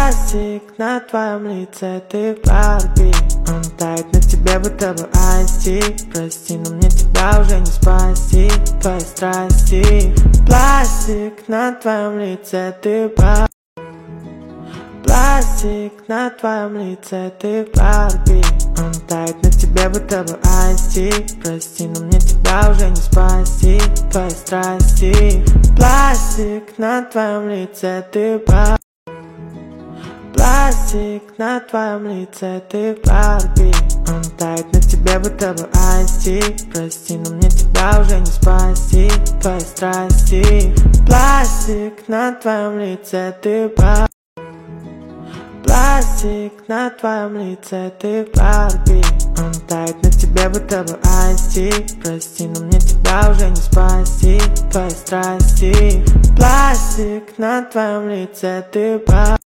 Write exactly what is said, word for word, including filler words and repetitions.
Пластик на твоем лице, ты в Барби. Он тает на тебе, будто бы айсти. Прости, но мне тебя уже не спасти. Твои страсти. Пластик на твоем лице, ты в Барби. Пластик на твоем лице, ты в Барби. Он тает на тебе, будто бы айсти. Прости, но мне тебя уже не спасти. Твои страсти. Пластик на твоем лице, ты в Барби. Пластик на твоем лице, ты в Барби. Он тает на тебе, будто бы айсти. Прости, но мне тебя уже не спасти. Твои страсти. Пластик на твоем лице, ты в Барби. Пластик на твоем лице, ты в Барби. Он тает на тебе, будто бы айсти. Прости, но мне тебя уже не спасти. Твои страсти. Пластик на твоем лице, ты в Барби.